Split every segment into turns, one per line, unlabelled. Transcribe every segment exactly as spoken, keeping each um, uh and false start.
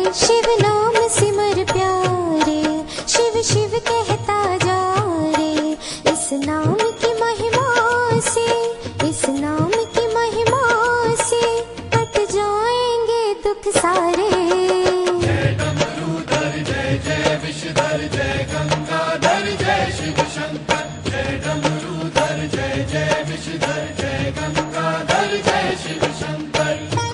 शिव नाम सिमर प्यारे, शिव शिव कहता जा रे। इस नाम की महिमा से, इस नाम की महिमा से कट जाएंगे दुख सारे।
जय डमरूधर जय जय विषधर जय गंगाधर जय शिव शंकर। जय डमरूधर जय जय विषधर जय गंगाधर जय शिव शंकर।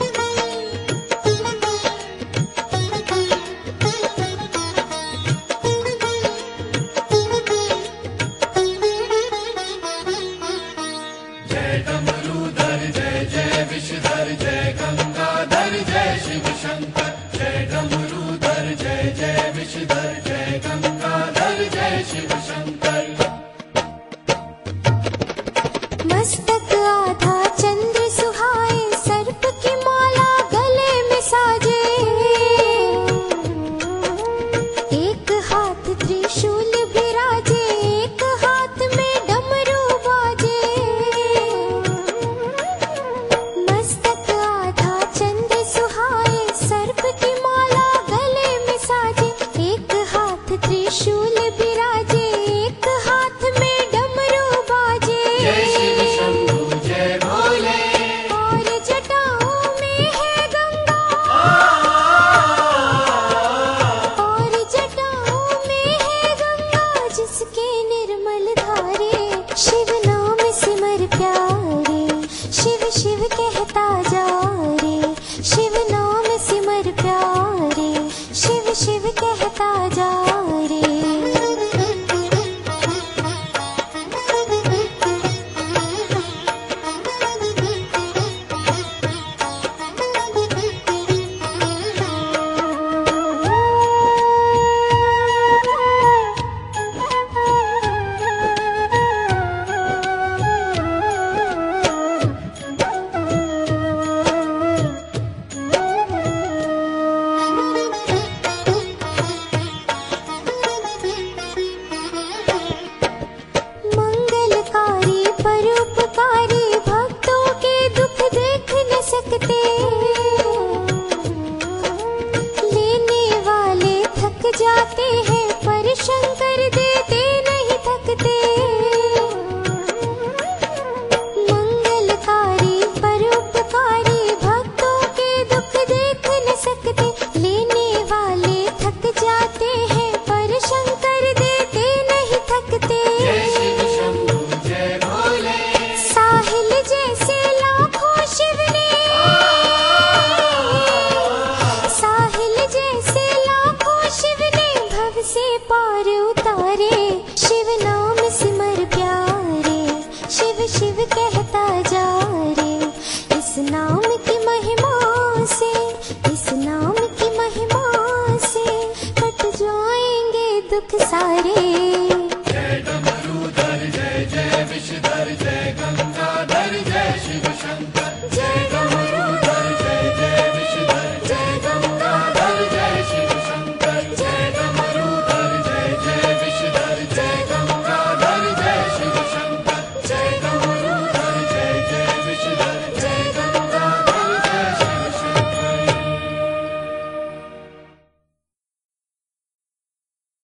जय डमरूधर जय जय विषधर जय गंगाधर जय शिव शंकर। जय डमरूधर जय जय विषधर जय गंगाधर जय शिव शंकर।
मस्तक आधा चंद्र सुहाए, सर्प की माला गले में साजे। एक हाथ त्रिशूल विराजे, एक हाथ में डमरू बाजे। मस्तक आधा चंद्र सुहाए, सर्प की माला गले में साजे। एक हाथ त्रिशूल विराजे, एक हाथ में डमरू बाजे।
जय शिव शंभु जय भोले।
और जटाओं में है गंगा, और जटाओं में है गंगा, जिसके निर्मल धारे। शिव नाम सिमर प्यारे, शिव शिव कहता जा रे। शिव नाम सिमर प्यारे, शिव शिव कहता जा रे। मंगलकारी परोपकारी, भक्तों के दुख देख न सकते। लेने वाले थक जाते हैं, पर शंकर देते नहीं थकते। मंगलकारी परोपकारी, भक्तों के दुख देख न सकते। लेने वाले थक जाते हैं, पर शंकर देते नहीं थकते।
जय शिव शंभु जय भोले।
साहिल जैसे लाखों शिव ने, साहिल जैसे लाखों शिव ने भव से पार उतारे। शिव नाम सिमर प्यारे, शिव शिव कहता जा रे। इस नाम की महिमा से, इस नाम की महिमा से कट जाएंगे दुख सारे।